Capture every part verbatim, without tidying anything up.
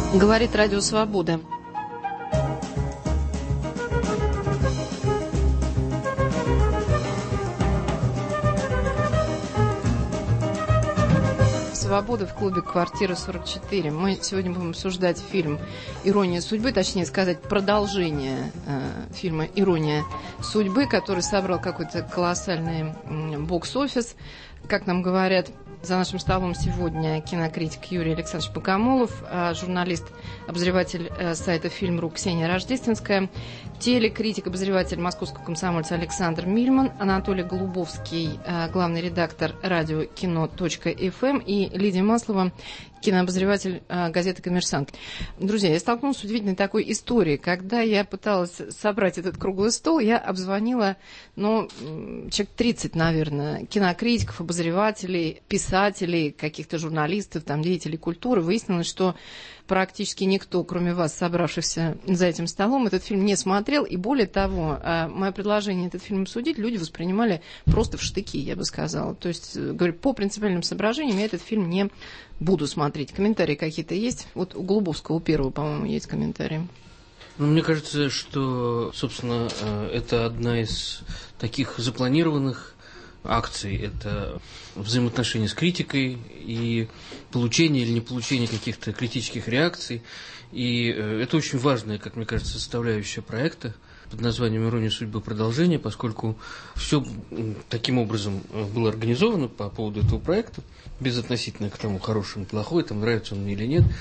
Говорит Радио Свобода. «Свобода» в клубе «Квартира сорок четыре». Мы сегодня будем обсуждать фильм «Ирония судьбы», точнее сказать, продолжение э, фильма «Ирония судьбы», который собрал какой-то колоссальный э, бокс-офис. Как нам говорят, за нашим столом сегодня кинокритик Юрий Александрович Богомолов, журналист, обозреватель сайта «Фильм.ру» Ксения Рождественская, телекритик, обозреватель московского комсомольца Александр Мильман, Анатолий Голубовский, главный редактор радио кино.фм и Лидия Маслова, кинообозреватель газеты «Коммерсант». Друзья, я столкнулась с удивительной такой историей. Когда я пыталась собрать этот круглый стол, я обзвонила, ну, человек тридцать, наверное, кинокритиков, обозревателей, писателей, каких-то журналистов, там, деятелей культуры. Выяснилось, что практически никто, кроме вас, собравшихся за этим столом, этот фильм не смотрел. И более того, мое предложение этот фильм обсудить люди воспринимали просто в штыки, я бы сказала. То есть, говорю, по принципиальным соображениям я этот фильм не буду смотреть. Комментарии какие-то есть? Вот у Голубовского, у первого, по-моему, есть комментарии. Ну, мне кажется, что, собственно, это одна из таких запланированных акций. Это взаимоотношения с критикой и получение или не получение каких-то критических реакций. И это очень важная, как мне кажется, составляющая проекта под названием «Ирония судьбы. Продолжение», поскольку все таким образом было организовано по поводу этого проекта, безотносительно к тому, хороший он, плохой, там, нравится он мне или нет,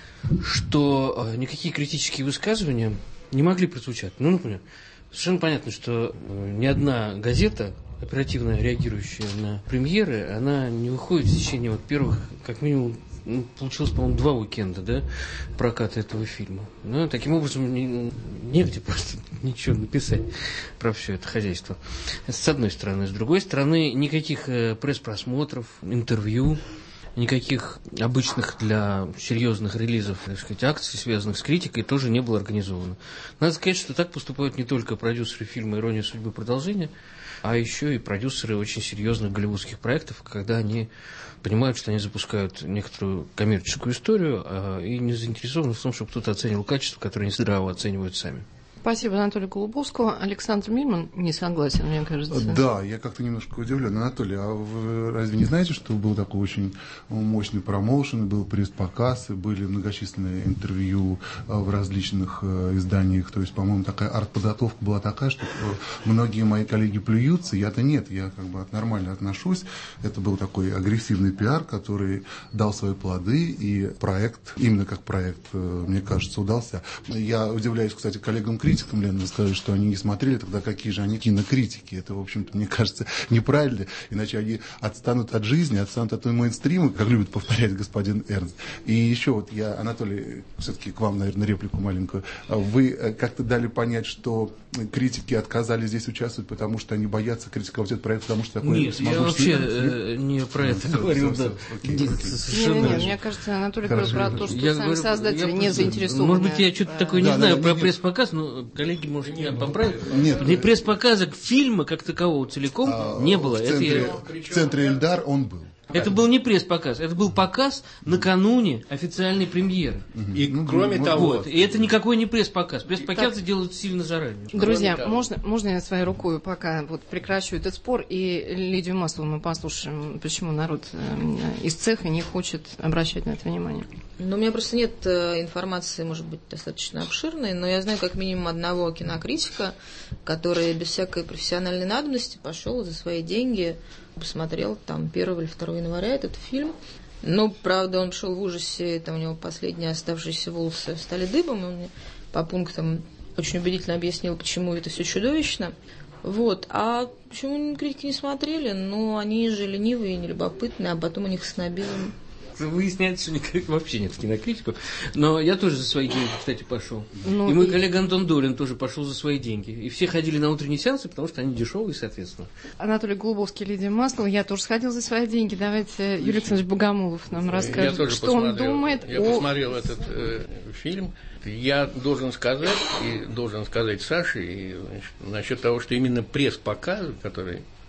что никакие критические высказывания не могли прозвучать. Ну, например, совершенно понятно, что ни одна газета, оперативно реагирующая на премьеры, она не выходит в течение вот первых, как минимум, ну, получилось, по-моему, два уикенда, да, проката этого фильма. Ну, таким образом, не, негде просто ничего написать про все это хозяйство. С одной стороны. С другой стороны, никаких пресс-просмотров, интервью, никаких обычных для серьезных релизов, так сказать, акций, связанных с критикой, тоже не было организовано. Надо сказать, что так поступают не только продюсеры фильма «Ирония судьбы. Продолжение», а еще и продюсеры очень серьезных голливудских проектов, когда они понимают, что они запускают некоторую коммерческую историю а, и не заинтересованы в том, чтобы кто-то оценивал качество, которое они здраво оценивают сами. Спасибо Анатолию Голубовскому. Александр Мильман не согласен, мне кажется. Да, я как-то немножко удивлен. Анатолий, а вы разве не знаете, что был такой очень мощный промоушен, был пресс-показ, были многочисленные интервью в различных изданиях. То есть, по-моему, такая арт-подготовка была такая, что многие мои коллеги плюются, я-то нет, я как бы нормально отношусь. Это был такой агрессивный пиар, который дал свои плоды, и проект, именно как проект, мне кажется, удался. Я удивляюсь, кстати, коллегам критикам, критикам, Лена, вы сказали, что они не смотрели, тогда какие же они кинокритики? Это, в общем-то, мне кажется, неправильно, иначе они отстанут от жизни, отстанут от мейнстрима, как любит повторять господин Эрнст. И еще вот я, Анатолий, все-таки к вам, наверное, реплику маленькую. Вы как-то дали понять, что критики отказались здесь участвовать, потому что они боятся критиковать этот проект, потому что такой... Нет, я вообще э, не про это ну, говорил. Да. Окей, окей. Совершенно нет, мне кажется, Анатолий говорил про то, что я сами говорю, создатели не заинтересованы. Может быть, я что-то такое не да, знаю да, про нет. пресс-показ, но коллеги, может, меня поправят. Нет. Для пресс-показа фильма как такового целиком а, не было. В центре, это я... в центре Эльдар он был. Это был не пресс-показ, это был показ накануне официальной премьеры. И ну, кроме ну, того... Вот, и это никакой не пресс-показ. Пресс-показы делают сильно заранее. Друзья, можно, можно я своей рукой пока вот прекращу этот спор, и Лидию Маслову мы послушаем, почему народ э, из цеха не хочет обращать на это внимание. Ну, у меня просто нет э, информации, может быть, достаточно обширной, но я знаю как минимум одного кинокритика, который без всякой профессиональной надобности пошел за свои деньги, посмотрел там первого или второго января этот фильм. Но, правда, он шел в ужасе, там у него последние оставшиеся волосы стали дыбом, и он мне по пунктам очень убедительно объяснил, почему это все чудовищно. Вот. А почему критики не смотрели? Ну, они же ленивые, нелюбопытные, а потом у них снобизм. Выясняется, что никак вообще нет кинокритиков. Но я тоже за свои деньги, кстати, пошел. Ну, и мой и... коллега Антон Долин тоже пошел за свои деньги. И все ходили на утренние сеансы, потому что они дешевые, соответственно. Анатолий Голубовский, Лидия Маслова. Я тоже сходил за свои деньги. Давайте Юрий Александрович Богомолов нам расскажет, что он думает. Я о... посмотрел этот э, фильм. Я должен сказать, и должен сказать Саше, и, значит, насчет того, что именно пресс-показ, который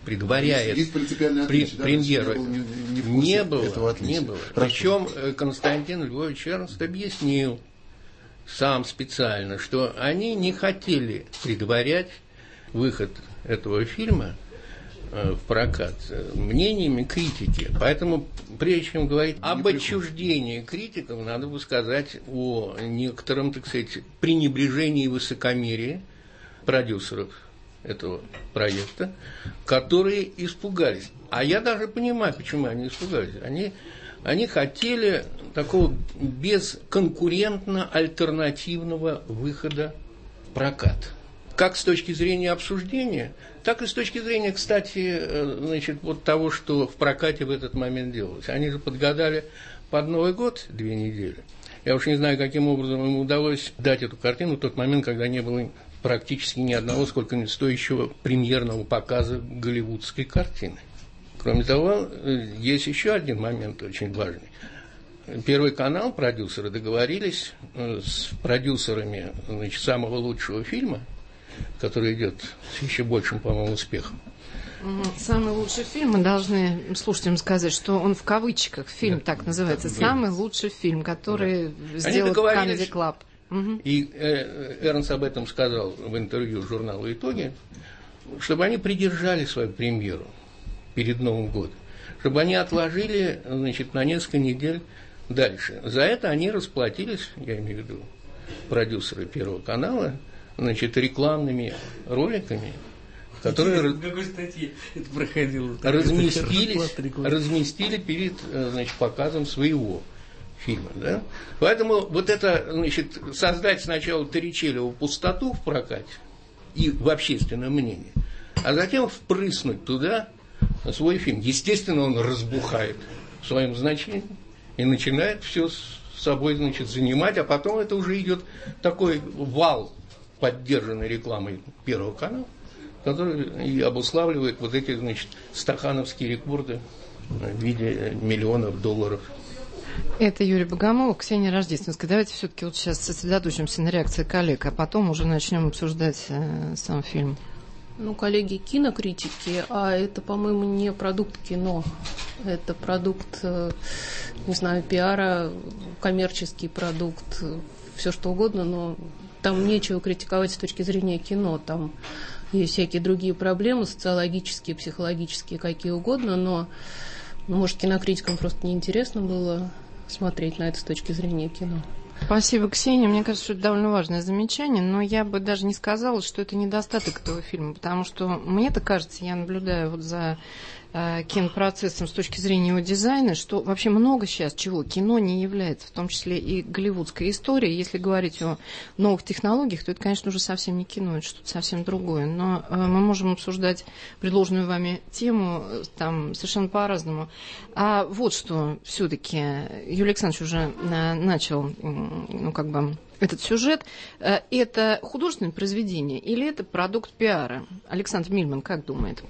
предваряет есть, есть при, отличие, да, премьеру. Не, не, не, не было, этого не было. Причем Константин Львович Эрнст объяснил сам специально, что они не хотели предварять выход этого фильма в прокат мнениями критики. Поэтому, прежде чем говорить об отчуждении критиков, надо бы сказать о некотором, так сказать, пренебрежении и высокомерии продюсеров этого проекта, которые испугались. А я даже понимаю, почему они испугались. Они, они хотели такого бесконкурентно-альтернативного выхода в прокат. Как с точки зрения обсуждения, так и с точки зрения, кстати, значит, вот того, что в прокате в этот момент делалось. Они же подгадали под Новый год две недели. Я уж не знаю, каким образом им удалось дать эту картину в тот момент, когда не было практически ни одного сколько-нибудь стоящего премьерного показа голливудской картины. Кроме того, есть еще один момент очень важный. Первый канал, продюсеры, договорились с продюсерами, значит, самого лучшего фильма, который идет с еще большим, по-моему, успехом. Самый лучший фильм, мы должны слушателям сказать, что он в кавычках, фильм да, так называется, да, самый да. лучший фильм, который да. сделал Comedy Club. И э, Эрнст об этом сказал в интервью журналу «Итоги», чтобы они придержали свою премьеру перед Новым годом, чтобы они отложили, значит, на несколько недель дальше. За это они расплатились, я имею в виду продюсеры Первого канала, значит, рекламными роликами, которые в какой статье это проходило? Разместились, разместили перед, значит, показом своего фильма, да? Поэтому вот это, значит, создать сначала Торричеллиеву пустоту в прокате и в общественном мнении, а затем впрыснуть туда свой фильм. Естественно, он разбухает в своем значении и начинает все с собой, значит, занимать, а потом это уже идет такой вал поддержанной рекламой Первого канала, который и обуславливает вот эти, значит, стахановские рекорды в виде миллионов долларов. Это Юрий Богомолов, Ксения Рождественская. Давайте все-таки вот сейчас сосредоточимся на реакции коллег, а потом уже начнем обсуждать э, сам фильм. Ну, коллеги кинокритики, а это, по-моему, не продукт кино. Это продукт, не знаю, пиара, коммерческий продукт, все что угодно, но там нечего критиковать с точки зрения кино. Там есть всякие другие проблемы, социологические, психологические, какие угодно, но, ну, может, кинокритикам просто неинтересно было смотреть на это с точки зрения кино. Спасибо, Ксения. Мне кажется, что это довольно важное замечание, но я бы даже не сказала, что это недостаток этого фильма, потому что мне-то кажется, я наблюдаю вот за э, кинопроцессом с точки зрения его дизайна, что вообще много сейчас чего кино не является, в том числе и голливудская история. Если говорить о новых технологиях, то это, конечно, уже совсем не кино, это что-то совсем другое. Но э, мы можем обсуждать предложенную вами тему э, там совершенно по-разному. А вот что все-таки Юрий Александрович уже э, начал... ну, как бы, этот сюжет, это художественное произведение или это продукт пиара? Александр Мильман как думает?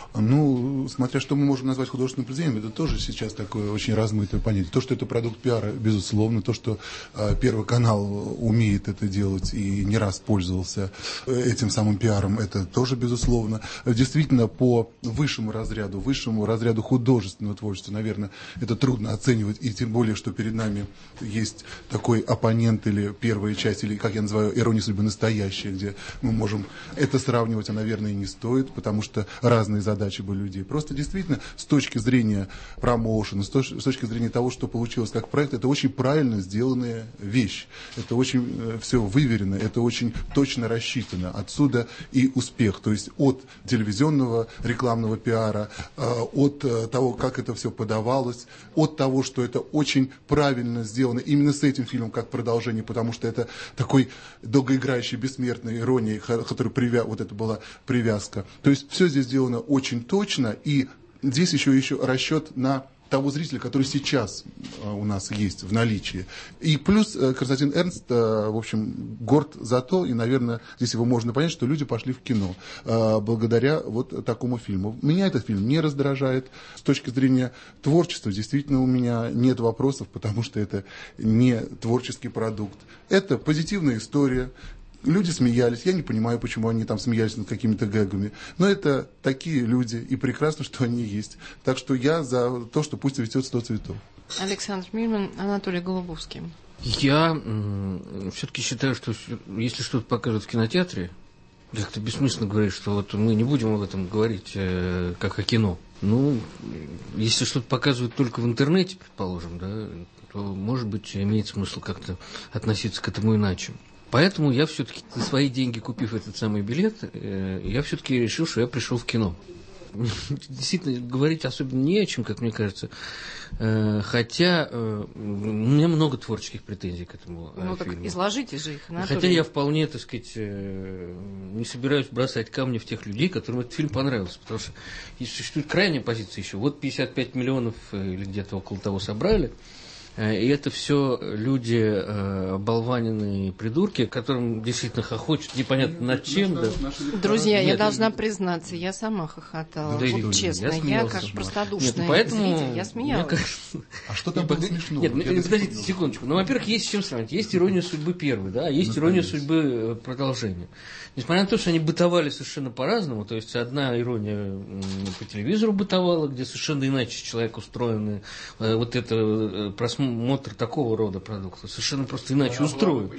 Ну, смотря что мы можем назвать художественным произведением, это тоже сейчас такое очень размытое понятие. То, что это продукт пиара, безусловно, то, что э, Первый канал умеет это делать и не раз пользовался этим самым пиаром, это тоже безусловно. Действительно, по высшему разряду, высшему разряду художественного творчества, наверное, это трудно оценивать, и тем более, что перед нами есть такой оппонент или первая часть, или, как я называю, «Ирония судьбы» настоящая, где мы можем это сравнивать, а, наверное, и не стоит, потому что разные задачи были людей. Просто действительно, с точки зрения промоушена, с точки зрения того, что получилось как проект, это очень правильно сделанная вещь. Это очень э, все выверено, это очень точно рассчитано. Отсюда и успех. То есть от телевизионного рекламного пиара, э, от э, того, как это все подавалось, от того, что это очень правильно сделано именно с этим фильмом как продолжение, потому что это такой долгоиграющий, бессмертной иронии, которая привя... вот это была привязка. То есть все здесь сделано очень точно, и здесь еще, еще расчет на того зрителя, который сейчас э, у нас есть в наличии. И плюс э, Константин Эрнст, э, в общем, горд за то, и, наверное, здесь его можно понять, что люди пошли в кино э, благодаря вот такому фильму. Меня этот фильм не раздражает. С точки зрения творчества, действительно, у меня нет вопросов, потому что это не творческий продукт. Это позитивная история. Люди смеялись, я не понимаю, почему они там смеялись над какими-то гэгами, но это такие люди, и прекрасно, что они есть. Так что я за то, что пусть цветет сто цветов. Александр Мильман, Анатолий Голубовский. Я м- все-таки считаю, что если что-то покажут в кинотеатре, как-то бессмысленно говорить, что вот мы не будем об этом говорить э, как о кино. Ну, если что-то показывают только в интернете, предположим, да, то, может быть, имеет смысл как-то относиться к этому иначе. Поэтому я все-таки за свои деньги, купив этот самый билет, э, я все-таки решил, что я пришел в кино. Действительно, говорить особенно не о чем, как мне кажется. Э, хотя э, у меня много творческих претензий к этому ну, фильму. Так изложите же их, Анатолий. Хотя я вполне, так сказать, э, не собираюсь бросать камни в тех людей, которым этот фильм понравился. Потому что есть существует крайняя позиция еще. Вот пятьдесят пять миллионов э, или где-то около того собрали. И это все люди э, оболваненные придурки, которым действительно хохочут непонятно над чем. Да. Друзья, Нет, я должна признаться, я сама хохотала. Да, вот честно, я, я как простодушный Нет, поэтому, зритель, я смеялась. Кажется, а что там было смешно? Нет, нет, подождите секундочку. Ну, во-первых, есть с чем сравнить. Есть «Ирония судьбы» первой, да, есть ну, «Ирония конечно. судьбы» продолжения. Несмотря на то, что они бытовали совершенно по-разному, то есть одна ирония по телевизору бытовала, где совершенно иначе человек устроен, вот это просмотр такого рода продуктов совершенно просто иначе устроен.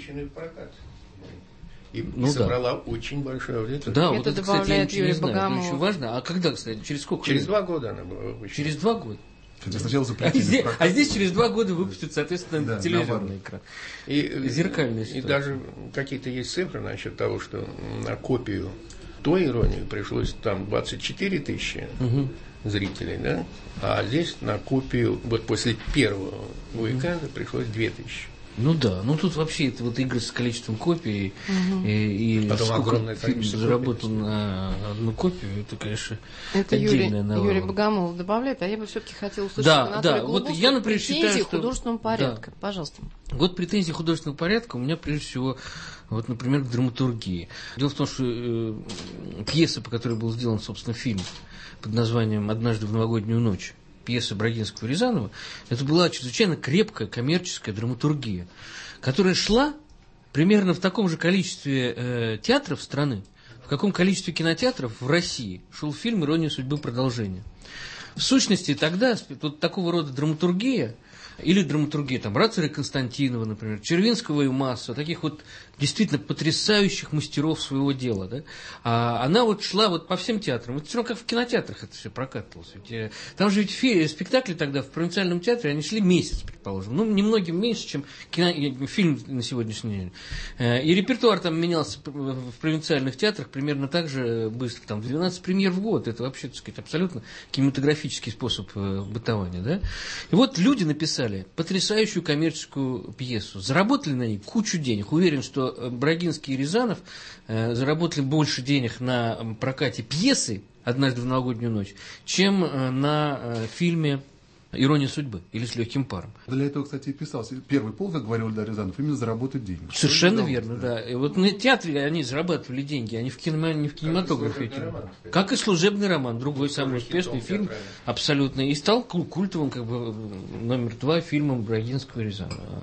И, ну, и собрала да. очень большую аудиторию. Да, это вот это, кстати, я ничего не знаю. Это очень важно. А когда, кстати, через сколько? Через два года она была выпущена. Через два года. Хотя сначала а, здесь, а здесь через два года выпустят, соответственно, да, телевизионный экран. И, зеркальная ситуация. И даже какие-то есть цифры насчет того, что на копию той иронии пришлось там двадцать четыре тысячи угу. зрителей, да? А здесь на копию, вот после первого уикенда угу. пришлось две тысячи. Ну да, ну тут вообще это вот игры с количеством копий угу. и, и сколько фильм заработал на одну копию, это, конечно, это отдельная Юрий, Юрий Богомолов добавляет, а я бы все-таки хотела услышать да, Анатолия да, вот я, например, считаю, что... художественного порядка. Да. Пожалуйста. Вот претензии художественного порядка у меня, прежде всего, вот, например, к драматургии. Дело в том, что э, пьеса, по которой был сделан, собственно, фильм под названием «Однажды в новогоднюю ночь», пьеса Брагинского и Рязанова, это была чрезвычайно крепкая коммерческая драматургия, которая шла примерно в таком же количестве э, театров страны, в каком количестве кинотеатров в России шел фильм «Ирония судьбы. Продолжение». В сущности, тогда вот такого рода драматургия, или драматургия там, Рацаря Константинова, например, Червинского и Масса, таких вот действительно потрясающих мастеров своего дела, да, а она вот шла вот по всем театрам. Это все равно как в кинотеатрах это все прокатывалось. Ведь, там же ведь фи- спектакли тогда в провинциальном театре, они шли месяц, предположим. Ну, немногим меньше, чем кино- фильм на сегодняшний день. И репертуар там менялся в провинциальных театрах примерно так же быстро. Там двенадцать премьер в год. Это вообще, так сказать, абсолютно кинематографический способ бытования, да. И вот люди написали потрясающую коммерческую пьесу. Заработали на ней кучу денег. Уверен, что Брагинский и Рязанов э, заработали больше денег на прокате пьесы «Однажды в новогоднюю ночь», чем э, на э, фильме «Ирония судьбы» или «С легким паром». Для этого, кстати, и писался. Первый пол, как говорил Ильдар Рязанов, именно заработать деньги. Совершенно верно, да. да. И вот на театре они зарабатывали деньги, а не в, кино, не в кинематографе. Как и, роман, как и «Служебный роман», другой самый успешный фильм, абсолютно. И стал культовым, как бы, номер два фильмом Брагинского и Рязанова.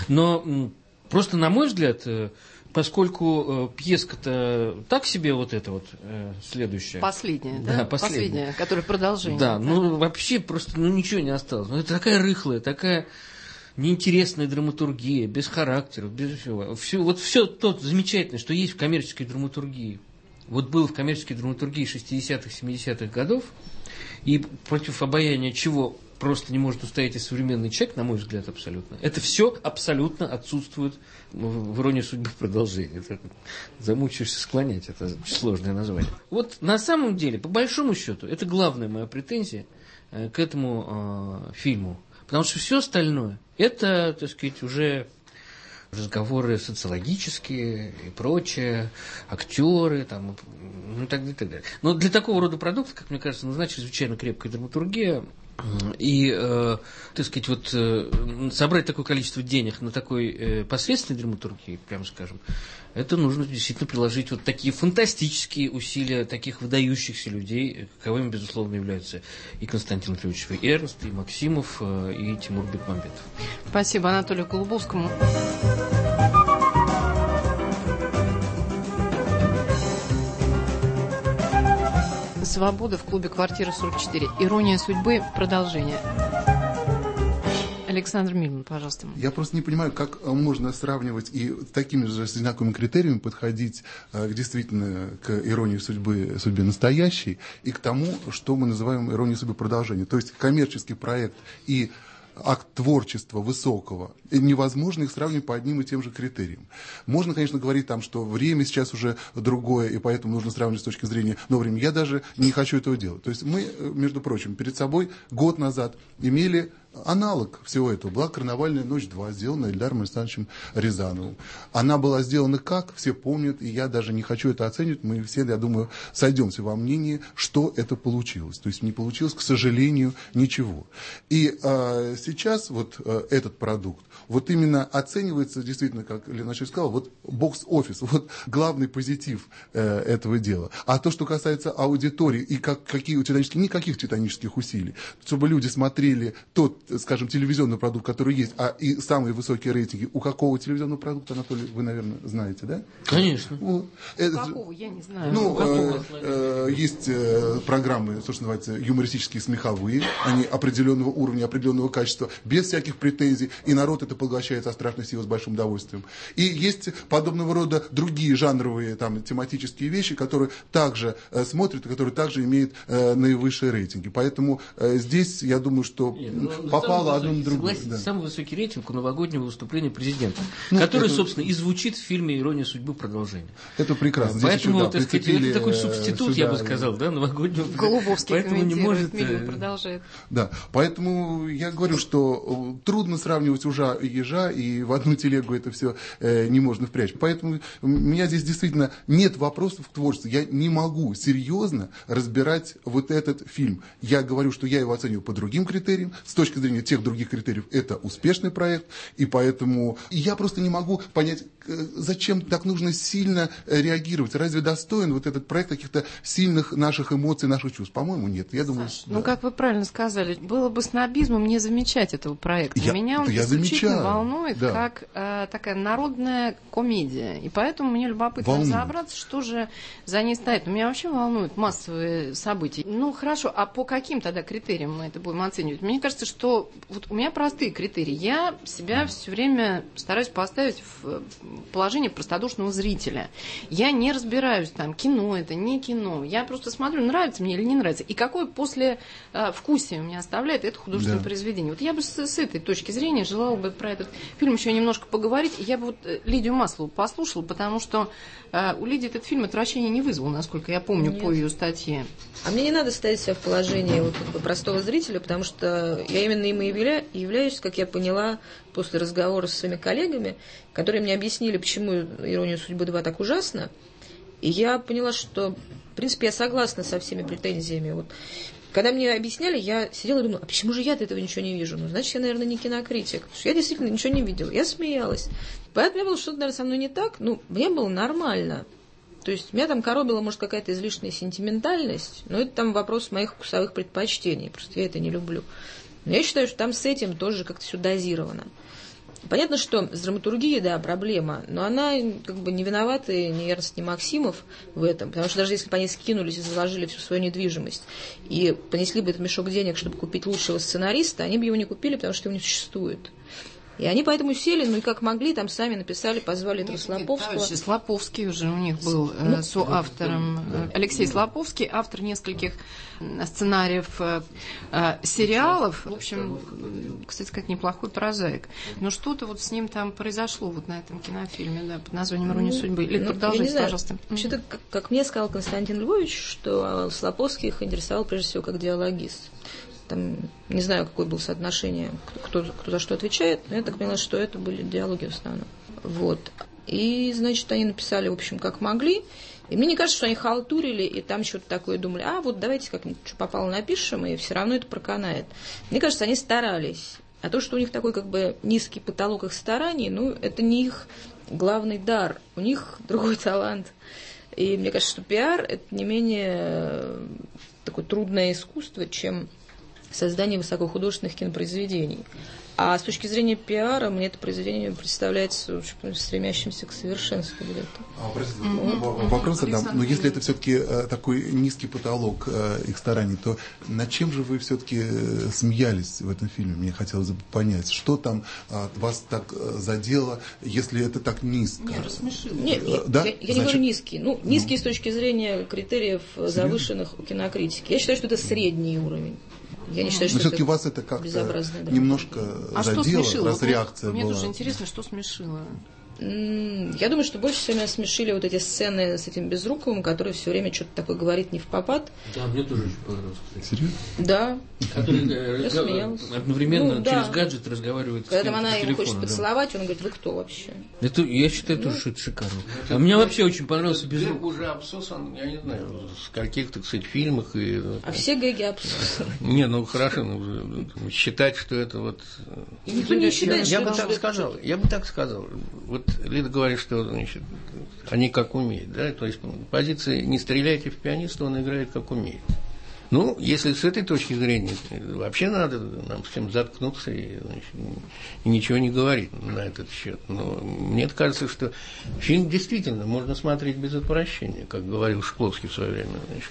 Но просто, на мой взгляд, поскольку э, пьеска-то так себе вот эта вот э, следующая. Последняя, да? Да, последняя. Последняя, которая продолжение. Да, да, ну вообще просто ну, ничего не осталось. Ну, это такая рыхлая, такая неинтересная драматургия, без характеров, без всего. Все, вот все то замечательное, что есть в коммерческой драматургии. Вот было в коммерческой драматургии шестидесятых, семидесятых годов, и против обаяния чего просто не может устоять и современный человек, на мой взгляд, абсолютно. Это все абсолютно отсутствует в «Иронии судьбы. Продолжение». Это, замучаешься склонять, это очень сложное название. Вот на самом деле, по большому счету, это главная моя претензия э, к этому э, фильму. Потому что все остальное, это, так сказать, уже разговоры социологические и прочее, актеры, там, ну, и так далее, и так далее. Но для такого рода продукта, как мне кажется, нужна чрезвычайно крепкая драматургия. И, э, так сказать, вот э, собрать такое количество денег на такой э, посредственной драматургии, прямо скажем, это нужно действительно приложить вот такие фантастические усилия таких выдающихся людей, каковыми, безусловно, являются и Константин Львович Эрнст, и Максимов, э, и Тимур Бекмамбетов. Спасибо Анатолию Голубовскому. «Свобода» в клубе «Квартира сорок четыре». «Ирония судьбы». Продолжение. Александр Мильман, пожалуйста. Я просто не понимаю, как можно сравнивать и такими же одинаковыми критериями подходить э, действительно к иронии судьбы, судьбе настоящей, и к тому, что мы называем иронией судьбы продолжения. То есть коммерческий проект и акт творчества высокого, невозможно их сравнивать по одним и тем же критериям. Можно, конечно, говорить там, что время сейчас уже другое, и поэтому нужно сравнивать с точки зрения нового времени. Я даже не хочу этого делать. То есть мы, между прочим, перед собой год назад имели аналог всего этого. Была «Карнавальная ночь два», сделанная Эльдаром Александровичем Рязановым. Она была сделана как? Все помнят, и я даже не хочу это оценивать. Мы все, я думаю, сойдемся во мнении, что это получилось. То есть не получилось, к сожалению, ничего. И а, сейчас вот а, этот продукт, вот именно оценивается, действительно, как Лена Васильевна сказала, вот бокс-офис, вот главный позитив э, этого дела. А то, что касается аудитории и как, какие у титанических, никаких титанических усилий, чтобы люди смотрели тот, скажем, телевизионный продукт, который есть, а и самые высокие рейтинги, у какого телевизионного продукта, Анатолий, вы, наверное, знаете, да? Конечно. Вот. У это, какого, я не знаю. Ну, э, э, есть э, программы, то, что называется, юмористические, смеховые, они определенного уровня, определенного качества, без всяких претензий, и народ это поглощает со страшной силой, с большим удовольствием. И есть подобного рода другие жанровые, там, тематические вещи, которые также э, смотрят, и которые также имеют э, наивысшие рейтинги. Поэтому э, здесь, я думаю, что Нет, ну, попало одно на другое. Согласен, да. Самый высокий рейтинг у новогоднего выступления президента, ну, который, это... собственно, и звучит в фильме «Ирония судьбы. Продолжение». Это прекрасно. Поэтому, еще, да, так сказать, это такой субститут, сюда, я бы сказал, да, новогоднего. Голубовский комментирует, Мильман продолжает. Да, поэтому я говорю, что трудно сравнивать ужа и ежа, и в одну телегу это все э, не можно впрячь. Поэтому у меня здесь действительно нет вопросов к творчеству. Я не могу серьезно разбирать вот этот фильм. Я говорю, что я его оцениваю по другим критериям. С точки зрения тех других критериев, это успешный проект. И поэтому я просто не могу понять, зачем так нужно сильно реагировать. Разве достоин вот этот проект каких-то сильных наших эмоций, наших чувств? По-моему, нет. Я думаю, Саш, да. Ну, как вы правильно сказали, было бы снобизмом не замечать этого проекта. Я, Меня он я исключительно замечаю. волнует, Да. как э, такая народная комедия. И поэтому мне любопытно волнует. разобраться, что же за ней стоит. Но меня вообще волнуют массовые события. Ну, хорошо, а по каким тогда критериям мы это будем оценивать? Мне кажется, что вот у меня простые критерии. Я себя все время стараюсь поставить в положение простодушного зрителя. Я не разбираюсь, там, кино это, не кино. Я просто смотрю, нравится мне или не нравится. И какое после э, вкусие у меня оставляет это художественное да. произведение. Вот я бы с, с этой точки зрения желала бы про этот фильм еще немножко поговорить. И я бы вот Лидию Маслову послушала, потому что э, у Лидии этот фильм отвращения не вызвал, насколько я помню, Нет. по ее статье. А мне не надо ставить себя в положение вот, как бы, простого зрителя, потому что я именно им и явля... являюсь, как я поняла, после разговора со своими коллегами, которые мне объяснили, почему «Ирония судьбы два» так ужасно. И я поняла, что, в принципе, я согласна со всеми претензиями. Вот. Когда мне объясняли, я сидела и думала, а почему же я от этого ничего не вижу? Ну, значит, я, наверное, не кинокритик. Потому что я действительно ничего не видела. Я смеялась. Поэтому мне было что-то, наверное, со мной не так. Ну, мне было нормально. То есть меня там коробила, может, какая-то излишняя сентиментальность, но это там вопрос моих вкусовых предпочтений. Просто я это не люблю. Но я считаю, что там с этим тоже как-то все дозировано. Понятно, что с драматургией, да, проблема, но она как бы не виновата ни Эрнст, ни Максимов в этом, потому что даже если бы они скинулись и заложили всю свою недвижимость и понесли бы этот мешок денег, чтобы купить лучшего сценариста, они бы его не купили, потому что его не существует. И они поэтому сели, ну и как могли, там сами написали, позвали этого Слаповского. Нет, Слаповский уже у них был ну, соавтором. Да. Алексей Слаповский, автор нескольких сценариев э, сериалов. В общем, кстати сказать, неплохой прозаик. Но что-то вот с ним там произошло вот на этом кинофильме, да, под названием «Ирония судьбы». Или ну, продолжайте, пожалуйста. Вообще-то, как, как мне сказал Константин Львович, что Слаповский их интересовал прежде всего как диалогист. Там, не знаю, какое было соотношение, кто, кто, кто за что отвечает, но я так поняла, что это были диалоги в основном. Вот. И, значит, они написали, в общем, как могли. И мне не кажется, что они халтурили, и там что-то такое думали, а вот давайте как-нибудь что попало напишем, и все равно это проканает. Мне кажется, они старались. А то, что у них такой как бы низкий потолок их стараний, ну, это не их главный дар. У них другой талант. И мне кажется, что пиар – это не менее такое трудное искусство, чем создание высокохудожественных кинопроизведений. А с точки зрения пиара, мне это произведение представляется очень стремящимся к совершенству где-то. А, простите, mm-hmm. вопрос задам. Но если это все-таки э, такой низкий потолок э, их стараний, то над чем же вы все-таки э, смеялись в этом фильме? Мне хотелось бы понять, что там э, вас так э, задело, если это так низко? Нет, рассмешило. Нет, э, да? я, я не говорю низкий. Ну, низкий mm-hmm. с точки зрения критериев Серьезно? Завышенных у кинокритики. Я считаю, что это средний уровень. Я не считаю, Но что все-таки это вас это как-то да. немножко а задело, что смешило? раз реакция Мне была. тоже интересно, что смешило. Я думаю, что больше всего меня смешили вот эти сцены с этим Безруковым, который все время что-то такое говорит не в попад. Да, мне тоже очень понравилось, кстати. Серьезно? Да. Который я смеялась. одновременно ну, да. через гаджет разговаривает Когда с там она его хочет да. поцеловать, он говорит, вы кто вообще? Это, я считаю, тоже, ну, что это шикарно. А мне вообще очень понравился Безруков. Уже обсосан, я не знаю, в каких, так сказать, фильмах. И, а все гэги обсосаны. Не, ну хорошо, ну, считать, что это вот... И никто не считает, я что бы это... так сказал, я бы так сказал. Вот Лида говорит, что, значит, они как умеют, да, то есть позиция «не стреляйте в пианиста», он играет как умеет. Ну, если с этой точки зрения, вообще надо нам всем заткнуться и, значит, и ничего не говорить на этот счет. Но мне кажется, что фильм действительно можно смотреть без отвращения, как говорил Шкловский в свое время. Значит.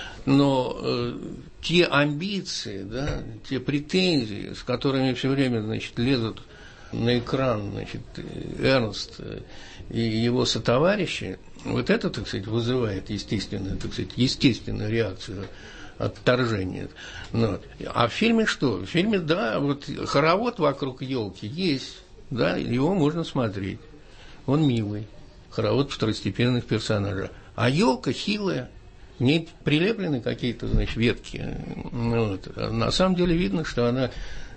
Но э, те амбиции, да, те претензии, с которыми все время, значит, лезут на экран, значит, Эрнст и его сотоварищи, вот это, так сказать, вызывает естественную, так сказать, естественную реакцию отторжения. Ну, а в фильме что? В фильме, да, вот хоровод вокруг елки есть, да, его можно смотреть. Он милый, хоровод второстепенных персонажей. А елка хилая, в ней прилеплены какие-то, значит, ветки. Ну, вот. А на самом деле видно, что она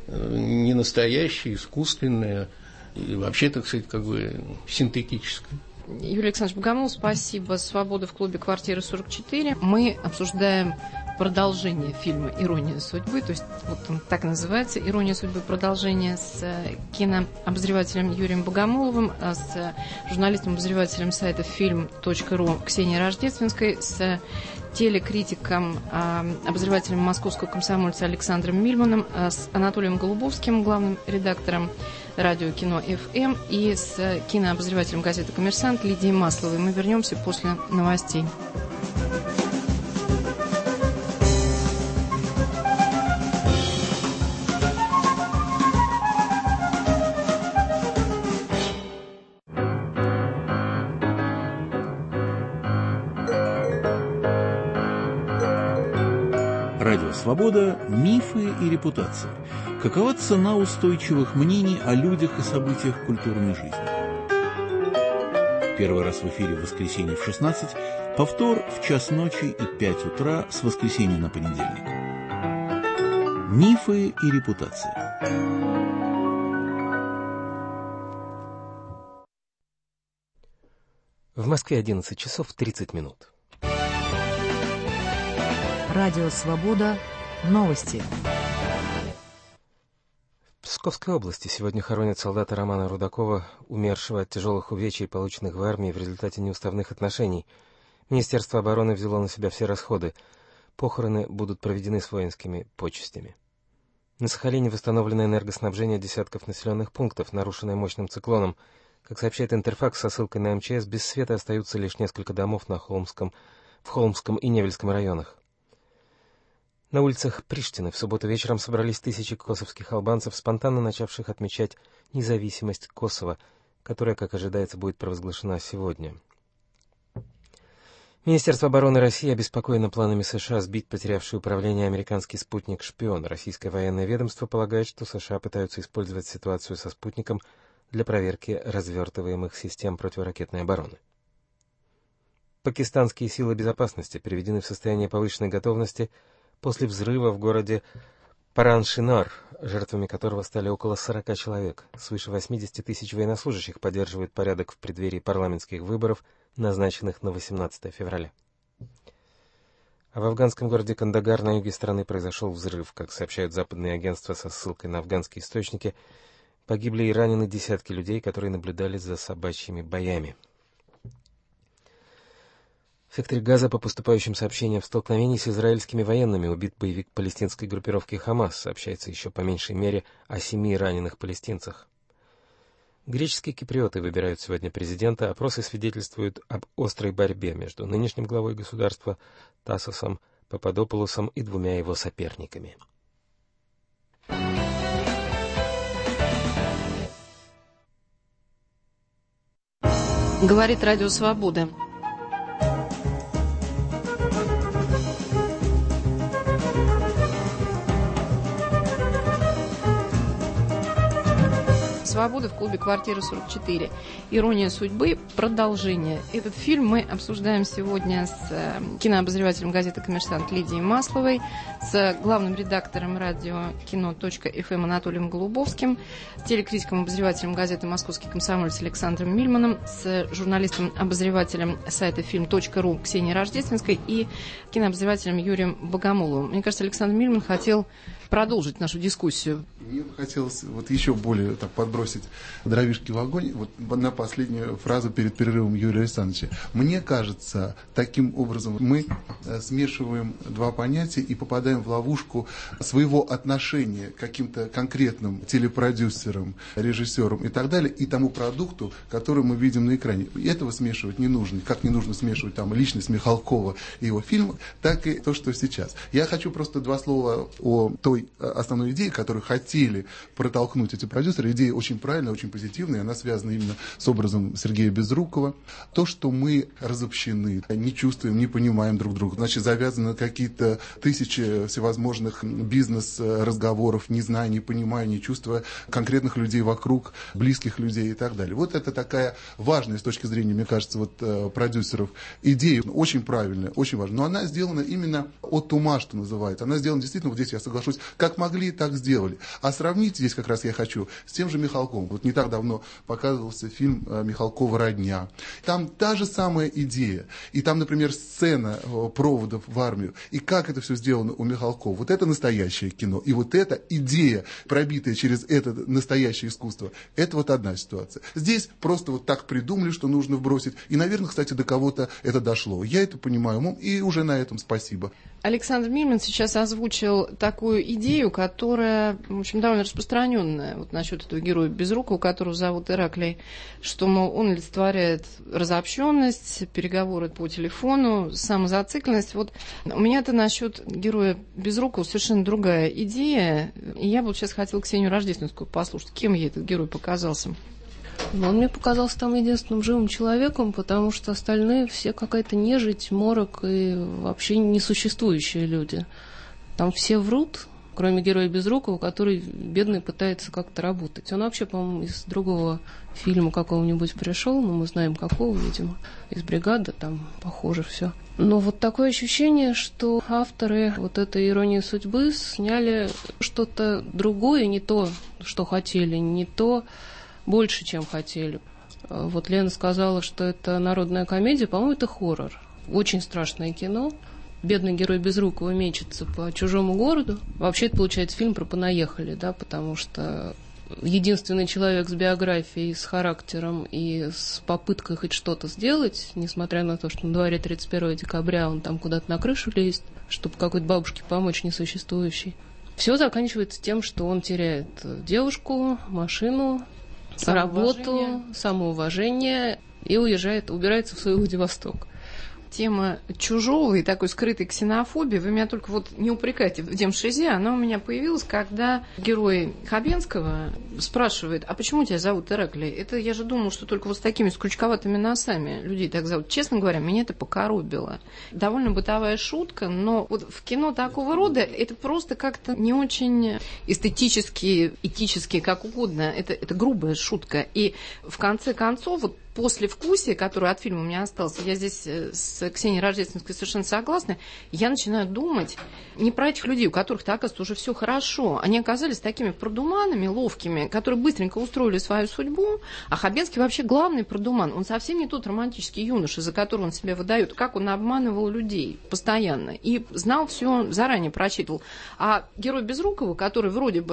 не настоящая, искусственная и вообще, так сказать, как бы синтетическая. Юрий Александрович Богомолов, спасибо. «Свобода» в клубе «Квартира сорок четыре». Мы обсуждаем продолжение фильма «Ирония судьбы», то есть вот он так называется, «Ирония судьбы», продолжение с кинообозревателем Юрием Богомоловым, с журналистом-обозревателем сайта фильм точка ру Ксенией Рождественской, с телекритиком, обозревателем московского комсомольца Александром Мильманом, с Анатолием Голубовским, главным редактором радио «Кино эф эм», и с кинообозревателем газеты «Коммерсант» Лидией Масловой. Мы вернемся после новостей. Радио «Свобода. Мифы и репутация». Какова цена устойчивых мнений о людях и событиях культурной жизни? Первый раз в эфире в воскресенье в шестнадцать, повтор в час ночи и пять утра с воскресенья на понедельник. Мифы и репутация. В Москве одиннадцать часов тридцать минут. Радио «Свобода». Новости. В Псковской области сегодня хоронят солдата Романа Рудакова, умершего от тяжелых увечий, полученных в армии в результате неуставных отношений. Министерство обороны взяло на себя все расходы. Похороны будут проведены с воинскими почестями. На Сахалине восстановлено энергоснабжение десятков населенных пунктов, нарушенное мощным циклоном. Как сообщает Интерфакс со ссылкой на эм че эс, без света остаются лишь несколько домов на Холмском, в Холмском и Невельском районах. На улицах Приштины в субботу вечером собрались тысячи косовских албанцев, спонтанно начавших отмечать независимость Косово, которая, как ожидается, будет провозглашена сегодня. Министерство обороны России обеспокоено планами США сбить потерявший управление американский спутник-шпион. Российское военное ведомство полагает, что США пытаются использовать ситуацию со спутником для проверки развертываемых систем противоракетной обороны. Пакистанские силы безопасности приведены в состояние повышенной готовности после взрыва в городе Паран-Шинар, жертвами которого стали около сорока человек. Свыше восьмидесяти тысяч военнослужащих поддерживают порядок в преддверии парламентских выборов, назначенных на восемнадцатое февраля. А в афганском городе Кандагар на юге страны произошел взрыв. Как сообщают западные агентства со ссылкой на афганские источники, погибли и ранены десятки людей, которые наблюдали за собачьими боями. В В секторе Газа по поступающим сообщениям в столкновении с израильскими военными убит боевик палестинской группировки «Хамас». Сообщается еще по меньшей мере о семи раненых палестинцах. Греческие киприоты выбирают сегодня президента. Опросы свидетельствуют об острой борьбе между нынешним главой государства Тасосом Пападопулосом и двумя его соперниками. Говорит Радио Свобода. «Свобода» в клубе «Квартира сорок четыре». «Ирония судьбы». Продолжение. Этот фильм мы обсуждаем сегодня с кинообозревателем газеты «Коммерсант» Лидией Масловой, с главным редактором радио кино точка эф эм Анатолием Голубовским, с телекритиком, обозревателем газеты «Московский комсомолец» Александром Мильманом, с журналистом-обозревателем сайта фильм точка ру Ксенией Рождественской и кинообозревателем Юрием Богомоловым. Мне кажется, Александр Мильман хотел продолжить нашу дискуссию. Мне бы хотелось вот еще более так подбросить дровишки в огонь вот на последнюю фразу перед перерывом Юрия Александровича. Мне кажется, таким образом мы смешиваем два понятия и попадаем в ловушку своего отношения к каким-то конкретным телепродюсерам, режиссерам и так далее, и тому продукту, который мы видим на экране. И этого смешивать не нужно. Как не нужно смешивать там личность Михалкова и его фильм, так и то, что сейчас. Я хочу просто два слова о той основной идее, которую хотели протолкнуть эти продюсеры. Идея очень правильная, очень позитивная, она связана именно с образом Сергея Безрукова. То, что мы разобщены, не чувствуем, не понимаем друг друга, значит, завязаны какие-то тысячи всевозможных бизнес-разговоров, не зная, не понимая, не чувствуя конкретных людей вокруг, близких людей и так далее. Вот это такая важная с точки зрения, мне кажется, вот продюсеров идея, очень правильная, очень важная. Но она сделана именно от ума, что называется. Она сделана действительно, вот здесь я соглашусь, как могли, так сделали. А сравнить здесь как раз я хочу с тем же Михалковым. Вот не так давно показывался фильм Михалкова «Родня». Там та же самая идея. И там, например, сцена проводов в армию. И как это все сделано у Михалкова. Вот это настоящее кино. И вот эта идея, пробитая через это настоящее искусство, это вот одна ситуация. Здесь просто вот так придумали, что нужно вбросить. И, наверное, кстати, до кого-то это дошло. Я это понимаю умом, и уже на этом спасибо. Александр Мильман сейчас озвучил такую идею, которая, в общем, довольно распространенная вот насчет этого героя Безрукова, которого зовут Ираклий, что, мол, он олицетворяет разобщенность, переговоры по телефону, самозацикленность. Вот у меня-то насчет героя Безрукова совершенно другая идея. И я бы вот сейчас хотела Ксению Рождественскую послушать. Кем ей этот герой показался? Но он мне показался там единственным живым человеком, потому что остальные все какая-то нежить, морок и вообще несуществующие люди. Там все врут, кроме героя Безрукова, который, бедный, пытается как-то работать. Он вообще, по-моему, из другого фильма какого-нибудь пришел, но мы знаем какого, видимо, из «Бригады», там похоже все. Но вот такое ощущение, что авторы вот этой «Иронии судьбы» сняли что-то другое, не то, что хотели, не то, больше, чем хотели. Вот Лена сказала, что это народная комедия, по-моему, это хоррор. Очень страшное кино. Бедный герой Безрукова мечется по чужому городу. Вообще, это получается фильм про «Понаехали», да, потому что единственный человек с биографией, с характером и с попыткой хоть что-то сделать, несмотря на то, что на дворе тридцать первого декабря он там куда-то на крышу лезет, чтобы какой-то бабушке помочь несуществующей. Все заканчивается тем, что он теряет девушку, машину, работу, самоуважение и уезжает, убирается в свой Владивосток. Тема чужого и такой скрытой ксенофобии, вы меня только вот не упрекайте в демшизе, она у меня появилась, когда герой Хабенского спрашивает, а почему тебя зовут Ираклий? Это я же думал, что только вот с такими с крючковатыми носами людей так зовут. Честно говоря, меня это покоробило. Довольно бытовая шутка, но вот в кино такого рода это просто как-то не очень эстетически, этически, как угодно. Это, это грубая шутка. И в конце концов, вот послевкусие, которое от фильма у меня осталось, я здесь с Ксенией Рождественской совершенно согласна, я начинаю думать не про этих людей, у которых-то, оказывается, уже все хорошо. Они оказались такими продуманами ловкими, которые быстренько устроили свою судьбу, а Хабенский вообще главный продуман. Он совсем не тот романтический юноша, за которого он себя выдает, как он обманывал людей постоянно и знал все, заранее прочитывал. А герой Безрукова, который вроде бы